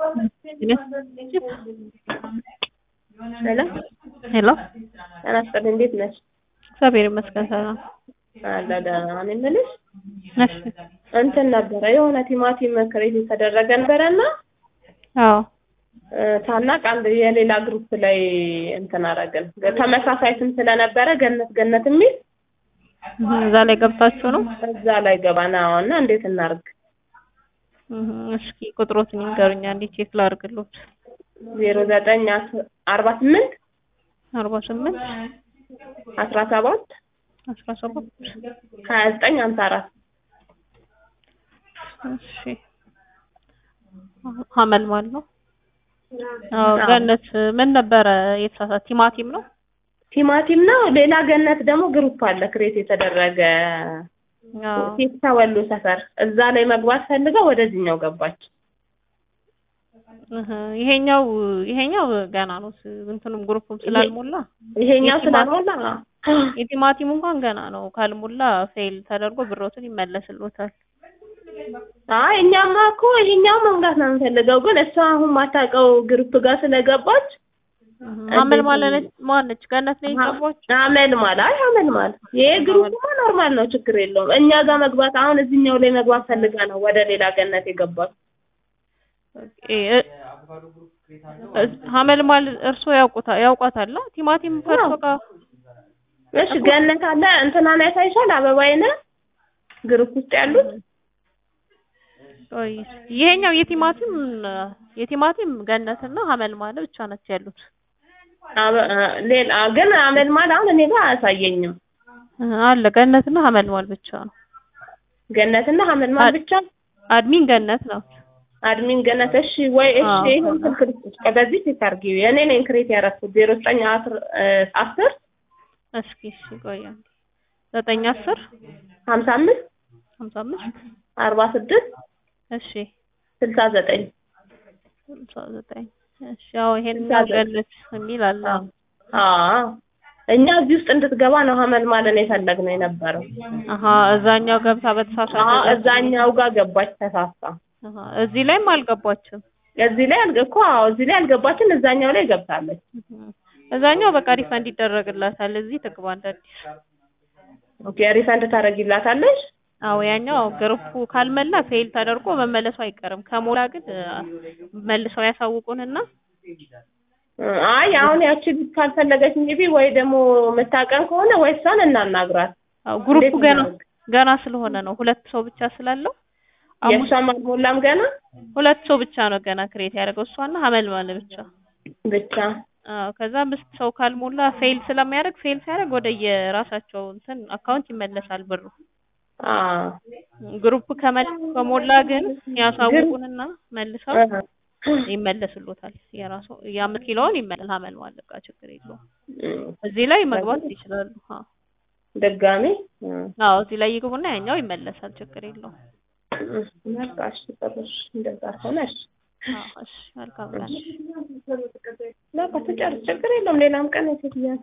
ሄሎ ሄሎ አናስተን እንዴት ነሽ? እግዚአብሔር ይመስገን ሰላም። ደህና ነኝ የምልሽ ነሽ? እንትን ነበረ የሆነ ቲማቲም ክሬት የተደረገ ነበረና አዎ ታናቅ አንድ የሌላ ግሩፕ ላይ እንትን አደረግን። ተመሳሳይ ስም ስለነበረ ገነት የሚል እዛ ላይ ገብታችሁ ነው? እዛ ላይ ገባና እና እንዴት እናርግ? እስኪ ቁጥሮትን ይንገሩኛ እንዴ ቼክ ላድርግሎት። 0948 48 17 17 2954 እሺ ሀመልማል ነው። አዎ ገነት ምን ነበረ የተሳሳተ ቲማቲም ነው? ቲማቲም ነው። ሌላ ገነት ደግሞ ግሩፕ አለ ክሬት የተደረገ ቴክታ ወሎ ሰፈር እዛ ላይ መግባት ፈልገው ወደዚህኛው ገባች። ይሄኛው ገና ነው እንትኑም ግሩፕም ስላልሞላ ይሄኛው ስላልሞላ የቲማቲሙ እንኳን ገና ነው ካልሞላ ፌል ተደርጎ ብሮትን ይመለስልዎታል። አይ እኛማ እኮ ይሄኛው መምራት ነው የምንፈልገው ግን እሷ አሁን ማታውቀው ግሩፕ ጋር ስለገባች አመል ማለት ማነች ገነት ነው የገባች? አመል ይሄ ግሩፕ ኖርማል ነው ችግር የለውም። እኛ ጋር መግባት አሁን እዚህኛው ላይ መግባት ፈልጋ ነው ወደ ሌላ ገነት የገባች። አመል እርሶ ያውቋታል? ቲማቲም ፈርሶ ጋር እሺ ገነት አለ እንትናን ያሳይሻል አበባይነ ግሩፕ ውስጥ ያሉት ይሄኛው የቲማቲም ገነትና አመልማል ብቻ ናቸው ያሉት። ሌላ ግን አመልማል አሁን እኔ ጋር አያሳየኝም። አለ ገነትና አመልማል ብቻ ነው። ገነትና አመልማል ብቻ አድሚን ገነት ነው። አድሚን ገነት እሺ ወይ እሺ ይሄን ስልክ በዚህ ሲታርጊው የኔ ነኝ ክሬት ያረኩት 0910 እስኪ ቆይ 910 55 46 እሺ 69 እሺ ያው ይሄን ገነት የሚል አለ። እኛ እዚህ ውስጥ እንድትገባ ነው አመልማልን የፈለግነው የነበረው። እዛኛው ገብታ በተሳሳተ እዛኛው ጋር ገባች ተሳስታ። እዚህ ላይም አልገባችም። እዚህ ላይ አልገባችም እዛኛው ላይ ገብታለች። እዛኛው በቃ ሪፈንድ ይደረግላታል። እዚህ ትግባ እንደአዲስ። ኦኬ ሪፈንድ ታደርጊላታለሽ? አዎ ያኛው ግሩፑ ካልመላ ፌል ተደርጎ መመለሱ አይቀርም። ከሞላ ግን መልሰው ያሳውቁንና አይ አሁን ያቺ ልጅ ካልፈለገች እንጂ ወይ ደግሞ መታቀን ከሆነ ወይ እሷን እናናግራት። ግሩፑ ገና ስለሆነ ነው ሁለት ሰው ብቻ ስላለው የሷም አልሞላም ገና ሁለት ሰው ብቻ ነው ገና ክሬት ያደረገው እሷና አመልማል ብቻ። ከዛ አምስት ሰው ካልሞላ ፌል ሲያደርግ ወደ የራሳቸው እንትን አካውንት ይመለሳል ብሩ። ግሩፕ ከሞላ ግን ያሳውቁንና መልሰው ይመለስልዎታል። የራሱ የ5 ኪሎውን ይመለስ አመልማል በቃ ችግር የለውም። እዚህ ላይ መግባት ይችላሉ። ድጋሜ እዚህ ላይ ይገቡና ያኛው ይመለሳል ችግር የለውም። ነቃሽ ተበሽ እንደዛ ሆነሽ እሺ መልካም ቀን። ችግር የለውም ሌላም ቀን